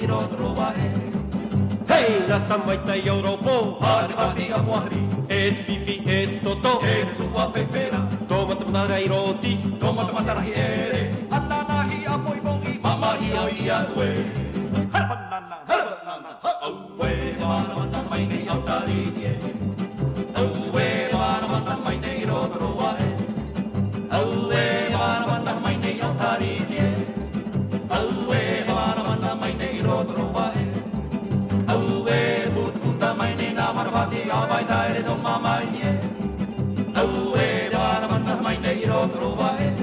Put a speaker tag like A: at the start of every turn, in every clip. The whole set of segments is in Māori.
A: iro trova e.
B: Hei, rata mai tai Europo,
A: Hane whati a moari,
B: et vivi et toto,
A: e sua pepera,
B: toma tamara i roti,
A: toma matarahi ere, anna nahi a moi bongi, mama hi o ia ue. Harpanana, harpanana, auwe, mana mata mai nei au tariki e. Auwe, mana mata mai nei iro trova e. Auwe, mana mata mai nei au tariki e. Auwe, mana mata mai nei iro trova e. Auwe, puta mai nei na marvati a vai taere do mamai e. Auwe, mana mata mai nei iro trova e.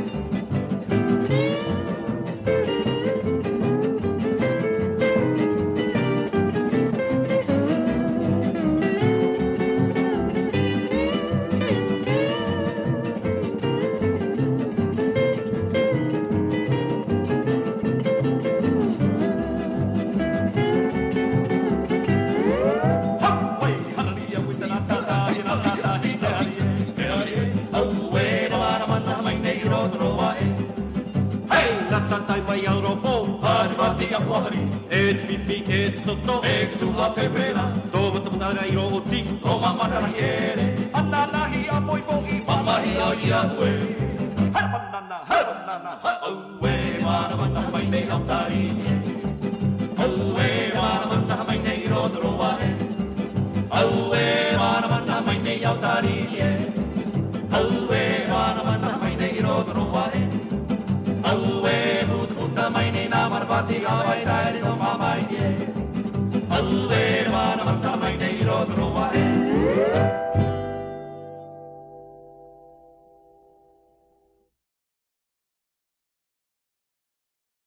B: tai mai Europo,
A: Hane whati a moari,
B: et vivi et toto,
A: e sua pepera,
B: toma tamara i roti,
A: toma matarahi ere, anna nahi a moi bongi, mama hi o ia ue. Harpanana, harpanana, auwe, mana mata mai nei au tariki. Auwe, mana mata mai nei iro trova e. Auwe, mana mata mai nei au tariki e. Auwe, mana mata mai nei iro trova e. Auwe, puta mai nei na marvati a vai taere do mamai e. Auwe, mana mata mai nei iro trova